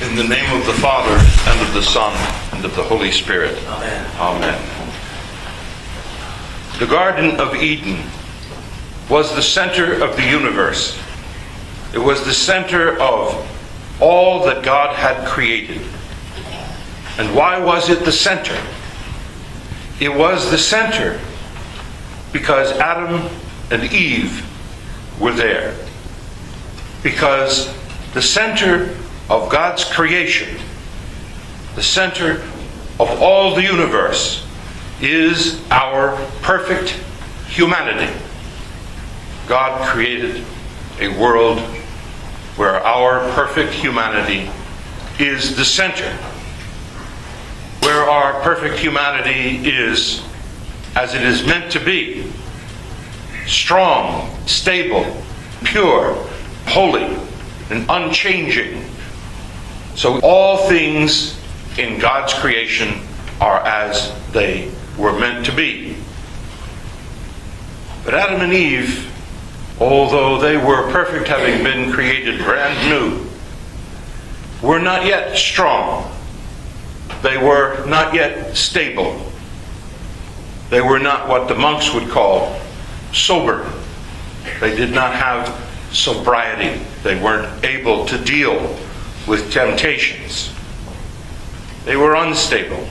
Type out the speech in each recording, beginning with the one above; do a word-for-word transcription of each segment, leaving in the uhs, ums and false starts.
In the name of the Father, and of the Son, and of the Holy Spirit. Amen. Amen. The Garden of Eden was the center of the universe. It was the center of all that God had created. And why was it the center? It was the center because Adam and Eve were there. Because the center of God's creation, the center of all the universe, is our perfect humanity. God created a world where our perfect humanity is the center. Where our perfect humanity is as it is meant to be. Strong, stable, pure, holy, and unchanging. So all things in God's creation are as they were meant to be. But Adam and Eve, although they were perfect, having been created brand new, were not yet strong. They were not yet stable. They were not what the monks would call sober. They did not have sobriety. They weren't able to deal with temptations. They were unstable.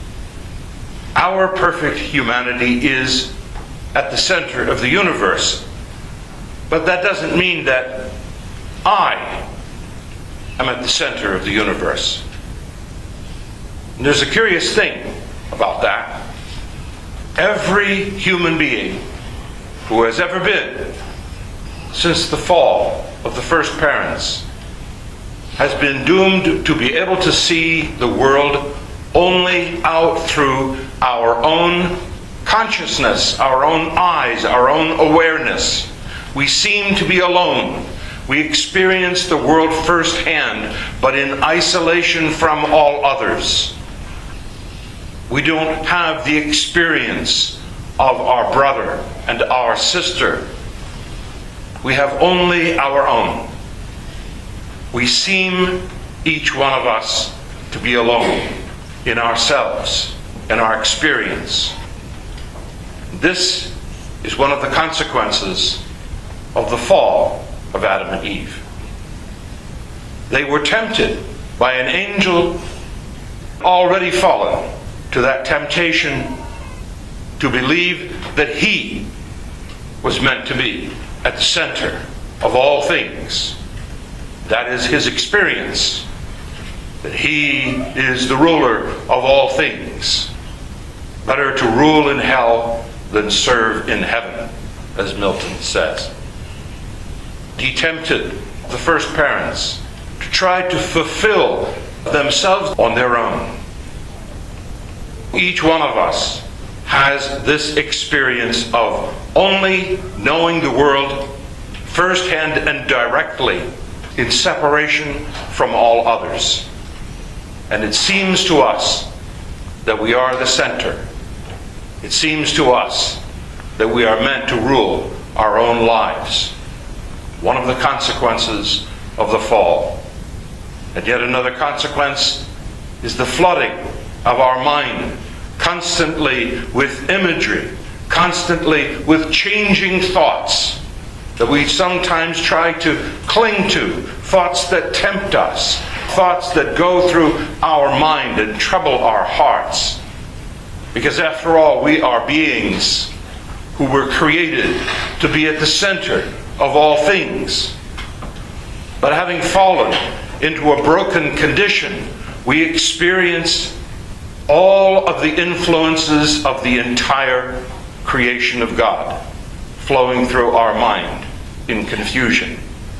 Our perfect humanity is at the center of the universe. But that doesn't mean that I am at the center of the universe. And there's a curious thing about that. Every human being who has ever been since the fall of the first parents has been doomed to be able to see the world only out through our own consciousness, our own eyes, our own awareness. We seem to be alone. We experience the world firsthand, but in isolation from all others. We don't have the experience of our brother and our sister. We have only our own. We seem, each one of us, to be alone in ourselves, in our experience. This is one of the consequences of the fall of Adam and Eve. They were tempted by an angel already fallen to that temptation to believe that he was meant to be at the center of all things. That is his experience, that he is the ruler of all things. Better to rule in hell than serve in heaven, as Milton says. He tempted the first parents to try to fulfill themselves on their own. Each one of us has this experience of only knowing the world firsthand and directly in separation from all others. And it seems to us that we are the center. It seems to us that we are meant to rule our own lives. One of the consequences of the fall. And yet another consequence is the flooding of our mind, constantly with imagery, constantly with changing thoughts that we sometimes try to cling to, thoughts that tempt us, thoughts that go through our mind and trouble our hearts. Because after all, we are beings who were created to be at the center of all things. But having fallen into a broken condition, we experience all of the influences of the entire creation of God flowing through our mind in confusion.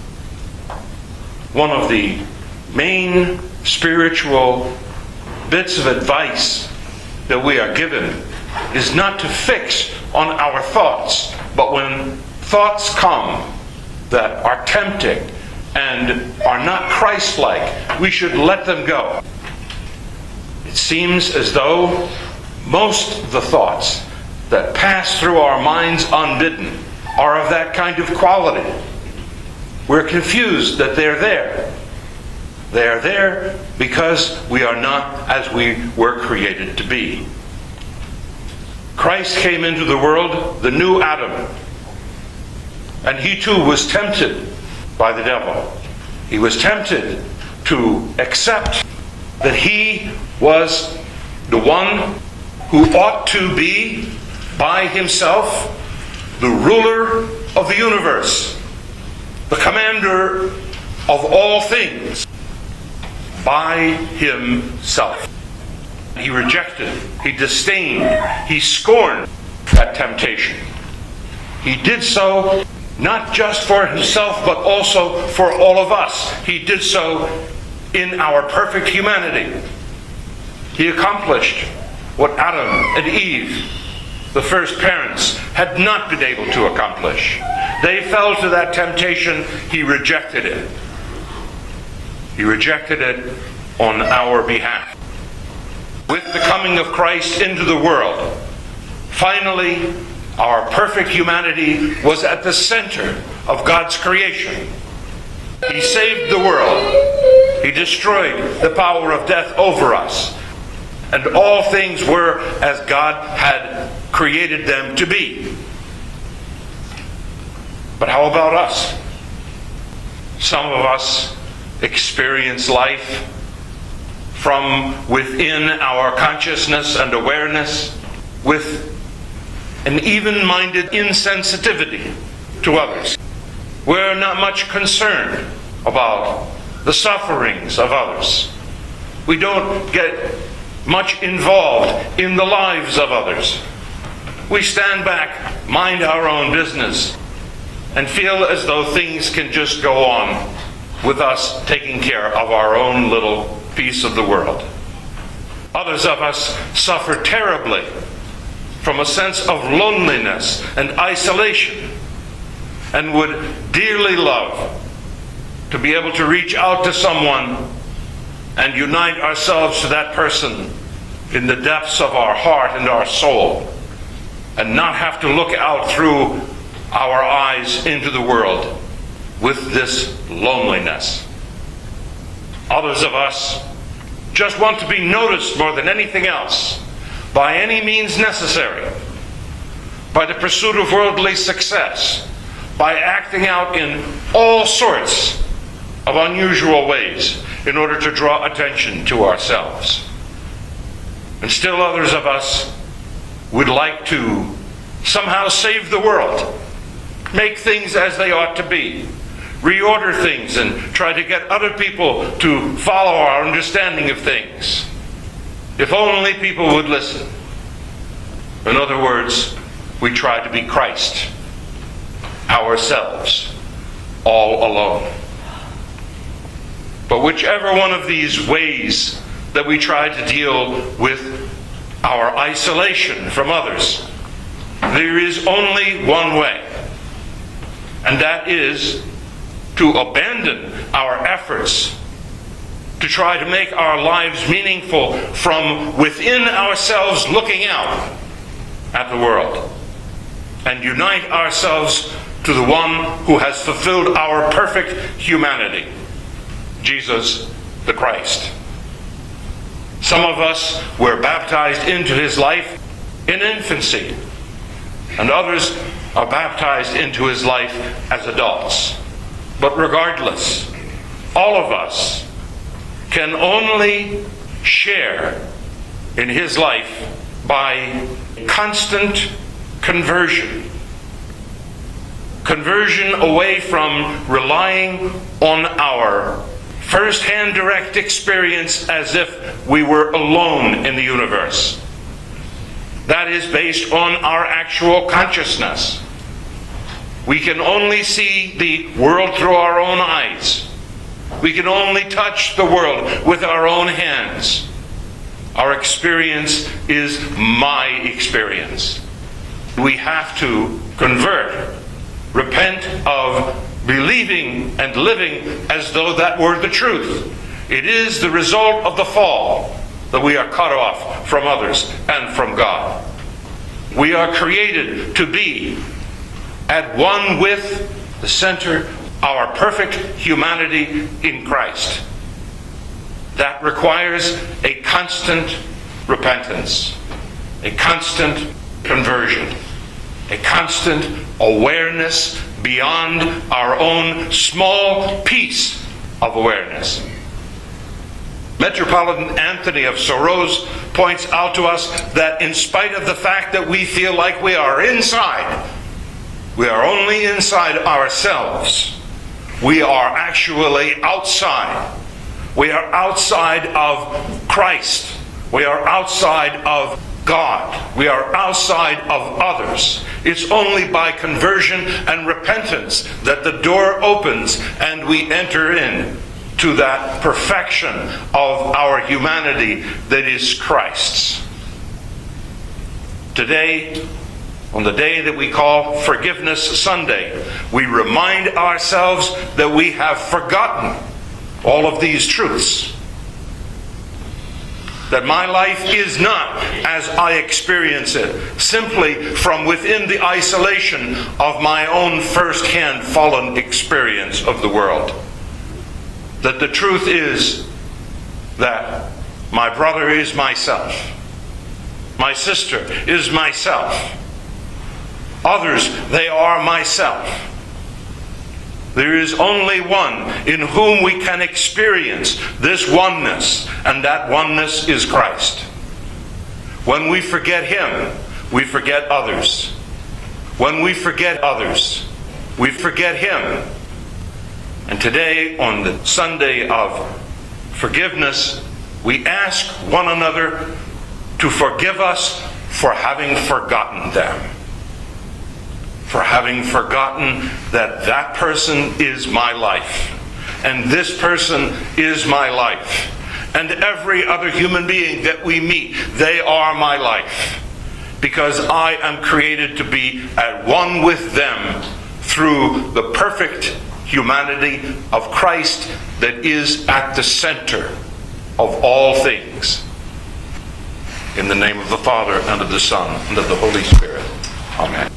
One of the main spiritual bits of advice that we are given is not to fix on our thoughts, but when thoughts come that are tempting and are not Christ-like, we should let them go. It seems as though most of the thoughts that pass through our minds unbidden are of that kind of quality. We're confused that they're there. They are there because we are not as we were created to be. Christ came into the world, the new Adam, and he too was tempted by the devil. He was tempted to accept that he was the one who ought to be, by himself, the ruler of the universe, the commander of all things, by himself. He rejected, he disdained, he scorned that temptation. He did so not just for himself, but also for all of us. He did so in our perfect humanity. He accomplished what Adam and Eve, the first parents, had not been able to accomplish. They fell to that temptation. He rejected it. He rejected it on our behalf. With the coming of Christ into the world, finally, our perfect humanity was at the center of God's creation. He saved the world. He destroyed the power of death over us. And all things were as God had created them to be. But how about us? Some of us experience life from within our consciousness and awareness with an even-minded insensitivity to others. We're not much concerned about the sufferings of others. We don't get much involved in the lives of others. We stand back, mind our own business, and feel as though things can just go on with us taking care of our own little piece of the world. Others of us suffer terribly from a sense of loneliness and isolation, and would dearly love to be able to reach out to someone and unite ourselves to that person in the depths of our heart and our soul, and not have to look out through our eyes into the world with this loneliness. Others of us just want to be noticed more than anything else, by any means necessary, by the pursuit of worldly success, by acting out in all sorts of unusual ways in order to draw attention to ourselves. And still others of us would like to somehow save the world, make things as they ought to be, reorder things and try to get other people to follow our understanding of things. If only people would listen. In other words, we try to be Christ ourselves, all alone. But whichever one of these ways that we try to deal with our isolation from others, there is only one way, and that is to abandon our efforts to try to make our lives meaningful from within ourselves, looking out at the world, and unite ourselves to the one who has fulfilled our perfect humanity, Jesus the Christ. Some of us were baptized into his life in infancy, and others are baptized into his life as adults. But regardless, all of us can only share in his life by constant conversion. Conversion away from relying on our first-hand direct experience as if we were alone in the universe. That is based on our actual consciousness. We can only see the world through our own eyes. We can only touch the world with our own hands. Our experience is my experience. We have to convert, repent of believing and living as though that were the truth. It is the result of the fall that we are cut off from others and from God. We are created to be at one with the center, our perfect humanity in Christ. that requires a constant repentance, a constant conversion, a constant awareness beyond our own small piece of awareness. Metropolitan Anthony of Sorose points out to us that in spite of the fact that we feel like we are inside, we are only inside ourselves. We are actually outside. We are outside of Christ. We are outside of God. We are outside of others. It's only by conversion and repentance that the door opens and we enter in to that perfection of our humanity that is Christ's. Today, on the day that we call Forgiveness Sunday, we remind ourselves that we have forgotten all of these truths. That my life is not as I experience it, simply from within the isolation of my own first-hand fallen experience of the world. That the truth is that my brother is myself. My sister is myself. Others, they are myself. There is only one in whom we can experience this oneness, and that oneness is Christ. When we forget Him, we forget others. When we forget others, we forget Him. And today, on the Sunday of forgiveness, we ask one another to forgive us for having forgotten them. For having forgotten that that person is my life, and this person is my life, and every other human being that we meet, they are my life, because I am created to be at one with them through the perfect humanity of Christ that is at the center of all things. In the name of the Father, and of the Son, and of the Holy Spirit. Amen.